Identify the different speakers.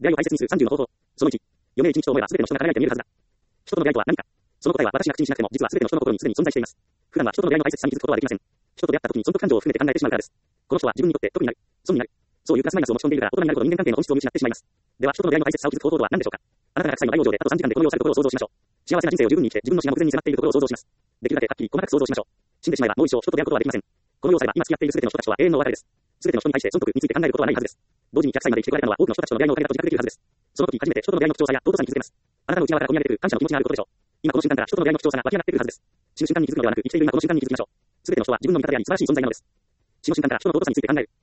Speaker 1: 出会いを大切にする30の方法。その1、余命1日と思えば全ての人が輝いて見えるはずだ。人との出会いとは何か。その答えは私が口にしなくても、実は全ての人の心にすでに存在しています。普段は人との出会いの大切さに気づくことはできません。人と出会った時に損得感情を含めて考えてしまうからです。この人は自分にとって得になる、損になる。そういうプラスマイナスを持ち込んでいるから、大人になるほど人間関係の本質を見失ってしまいます。では、人との出会いの大切さを気づく方法とは何でしょうか。あなたが100歳の大往生であと3時間でこの世を去るところを想像しましょう。幸せな人生を十分に生きて、自分の死が目前に迫っているところを想像します。できるだけはっきり細かく想像しましょう。死んでしまえばもう一生人と出会うことはできません。この要塞は今付き合っている全ての人たちとは永遠のお別れです。全ての人に対して損得について考えることはないはずです。同時に100歳まで生きてこられたのは多くの人たちとの出会いのおかげだと自覚できるはずです。その時初めて人との出会いの貴重さや尊さに気づけます。あなたの内側から込み上げてくる感謝の気持ちがあることでしょう。今この瞬間から人との出会いの貴重さが湧き上がってくるはずです。死ぬ瞬間に気づくのではなく、生きている今この瞬間に気づきましょう。全ての人は自分の味方であり素晴らしい存在なのです。死の瞬間から人の尊さについて考える。